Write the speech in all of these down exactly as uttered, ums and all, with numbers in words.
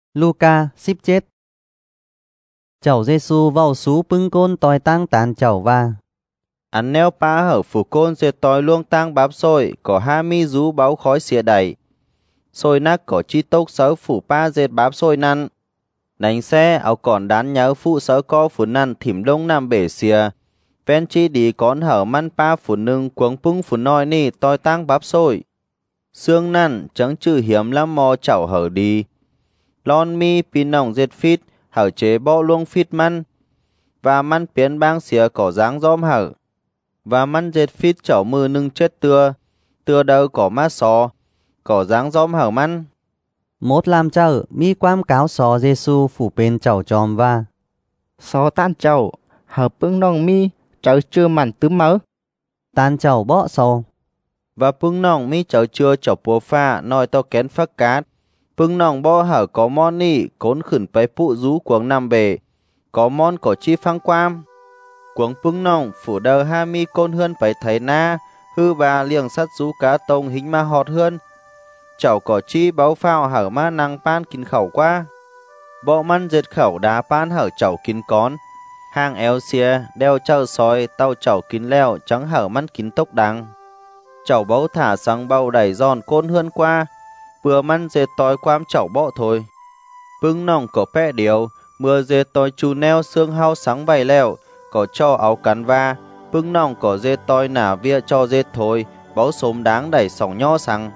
Luca ship chết. Chầu Giêsu vào sú pưng côn tòi tăng tàn chầu va. Anh neo pa hở phủ côn dê tòi luông tăng bám xôi, có ha mi rú báo khói xìa đẩy. Xôi nắc có chi tốc sớ phủ pa dê bám xôi năn. Đánh xe áo còn đán nhớ phụ sớ co phủ năn thỉm đông nam bể xìa. Ven chi đi con hở man pa phủ nưng cuống pung phủ nói ni tòi tăng bám xôi. Xương năn chẳng chữ hiếm lắm mò chảo hở đi. Lon mi pin nòng dệt phít hở chế bỏ luông phít man. Và man biến bang xìa có dáng gióm hở. Và man dệt phít chảo mưa nưng chết tưa. Tưa đâu có má sò. Có dáng gióm hở man. Một làm chợ mi quam cáo sò Giêsu phủ bên chầu tròm va. Sò tan chầu hở pưng nòng mi chợ chưa mặn tứ mớ. Tan chầu bỏ sò. Và pưng nòng mi chợ chưa chầu bùa pha nói to kén phắc cát. Pưng nòng bỏ hở có món nị cốn khửn bấy phụ rú cuống nằm bể. Có món có chi phăng quam. Cuống pưng nòng phủ đờ ha mi côn hươn bấy thấy na. Hư bà liềng sắt rú cá tông hình ma họt hươn. Cháu có chi báo phao hở ma năng pan kín khẩu qua. Bộ măn dệt khẩu đá pan hở cháu kín con. Hàng eo xìa đeo chợ soi tàu cháu kín leo trắng hở măn kín tốc đắng. Cháu bấu thả sang bao đẩy giòn côn hươn qua. Vừa măn dệt tối quam cháu bỏ thôi. Pưng nòng có pẹ điều. Mưa dệt tối chú neo xương hao sáng bày leo. Có cho áo cắn va. Pưng nòng có dệt tối nả vía cho dệt thôi. Báo xốm đáng đẩy sòng nho sang.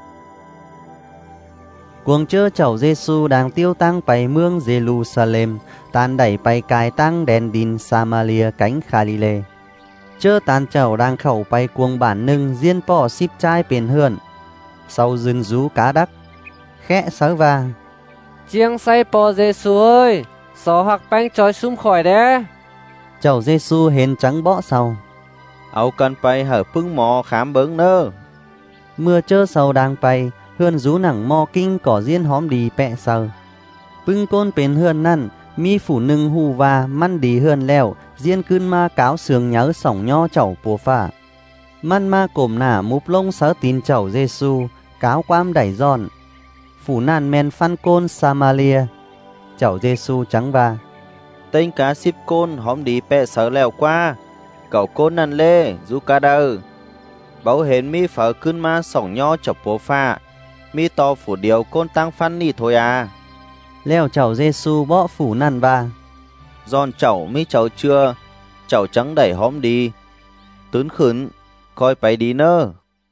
Cuồng chơ chầu Giêsu đang tiêu tăng bày mương Jerusalem, tàn đẩy bày cài tăng đèn đin Samaria cánh Galilee. Chơ tàn chầu đang khẩu bày cuồng bản nưng diên bỏ ship trai bền hươn. Sau dừng rú cá đắc, khẽ sớ va. Chiêng say bò Giêsu ơi, xó hoặc bánh trói sum khỏi đế. Chầu Giêsu hên trắng bỏ sau. Áo cần bày hở pưng mò khám bớng nơ. Mưa chơ sầu đang bày, hươn rú nẳng mò kinh có diên hóm đi pẹ sờ. Pưng côn bền hươn năn, mi phủ nưng hù va măn đi hươn leo, diên cươn ma cáo sườn nhớ sỏng nho chậu bùa phả. Man ma cồm nả múp lông sớ tin chậu Giêsu, cáo quam đẩy giòn. Phủ nàn men phan côn Samaria, chậu Giêsu trắng va. Tên cá ship côn hóm đi pẹ sớ leo qua. Cậu côn năn lê, rú cá đơ. Báo hến mi phở cươn ma sỏng nho chậu bùa phả. Mi to phủ điều côn tăng phan ni thôi à. Leo chậu Giêsu bỏ phủ năn va. Giòn chậu mi chậu chưa. Chậu trắng đẩy hóm đi. Tướn khửn, coi bày đi nơ.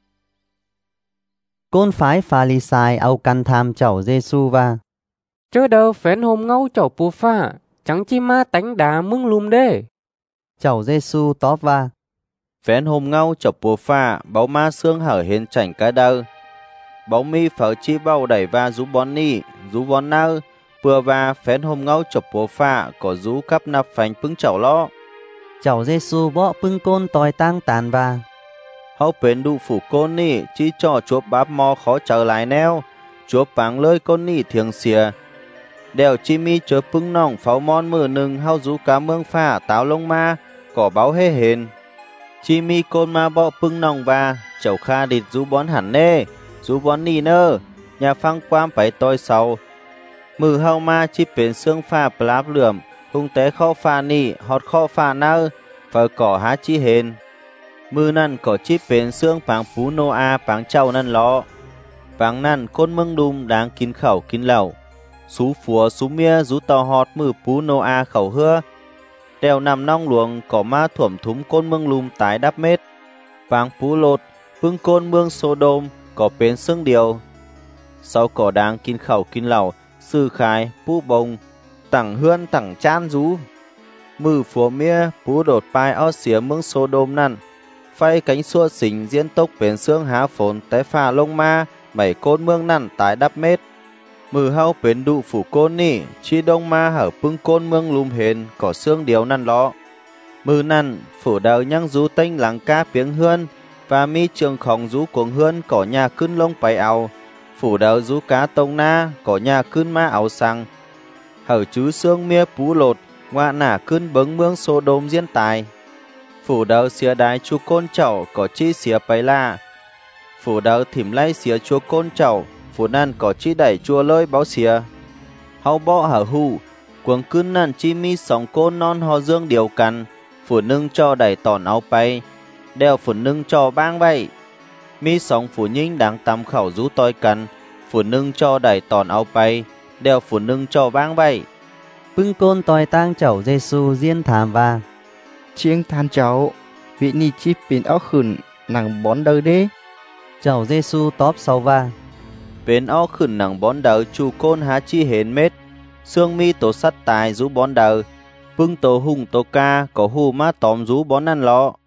Côn phái Pha-li-sai âu căn tham chậu Giêsu va. Chớ đâu phén hôm ngâu chầu bùa pha, chẳng chi ma tánh đá mưng lùm đê. Chậu Giêsu tóp va. Phén hôm ngâu chậu bùa pha, báo ma xương hở hên chảnh cái đơ. Báo mi phở chi bao đẩy va rú bón ni, rú bón nơ. Bừa va phén hôm ngâu chọc bố phạ, có rú cắp nạp phánh pưng chậu lo. Chậu Giêsu bỏ pưng côn tòi tăng tàn va. Hậu bến đụ phủ côn ni, chi cho chuộc báp mò khó trở lại neo. Chuộc báng lơi côn ni thiêng xìa. Đèo chi mi chớ pưng nòng pháo mòn mưa nừng hao rú cá mương phạ táo lông ma, có báo hê hên. Chi mi côn ma bỏ pưng nòng va, chậu kha địt rú bón hẳn nê. Rú bón ni nơ, nhà phăng quam phải tôi sau. Mừ hao ma chi bến xương pha pláp lượm, hung tế khó pha ni, họt khó pha nơ, phở cỏ há chi hên. Mừ năn có chi bến xương báng phú nô a báng châu năn lọ. Báng năn côn mưng đùm đáng kín khẩu kín lẩu. Sú phùa sú mía rú tò họt mừ phú nô a khẩu hưa. Đèo nằm nong luồng có ma thuẩm thúm côn mưng lùm tái đắp mết. Báng phú lột, vương côn mương sô đôm, có bến xương điều. Sau cỏ đáng kín khẩu kín lẩu, sư khai, pú bông, tẳng hươn tẳng chan rú. Mừ phùa mía, pú đột pai ó xía mương sô đôm năn. Phay cánh xua xình diễn tốc bến xương há phốn té phà lông ma, mẩy côn mương năn tái đắp mết. Mừ hao bến đụ phủ côn ni, chi đông ma hở pưng côn mương lùm hên, có xương điều năn lọ. Mừ năn, phủ đầu nhăng rú tênh lắng ca piếng hươn, và mi trường khổng rú cuồng hươn có nhà cưng lông bày áo. Phủ đầu rú cá tông na, có nhà cưng ma áo sang. Hở chú xương mía pú lột, ngoạ nả cưng bấng mương sô đôm diễn tài. Phủ đầu xìa đái chú côn chậu, có chi xìa bày la. Phủ đầu thỉm lay xìa chú côn chậu, phủ năn có chi đẩy chua lơi báo xìa. hao bỏ hở hù, quần cưng năn chi mi sóng cô non ho dương điều cằn, phủ nâng cho đẩy tòn áo bay, đeo phủ nâng cho bang bay. Mi sóng phủ nhinh đáng tắm khẩu rú toi cằn, phủ nâng cho đẩy tòn áo bay, đeo phủ nâng cho bang bay. Bưng côn toi tang chậu Giêsu diên thảm và chiêng than cháu vị ni chi pin áo khửn nàng bón đời đế. chậu Giêsu tóp sau và Bên áo khửn nàng bón đời chu côn há chi hến mết, xương mi tổ sắt tài rú bón đời, bưng tổ hùng tổ ca có hù má tóm rú bón ăn lọ.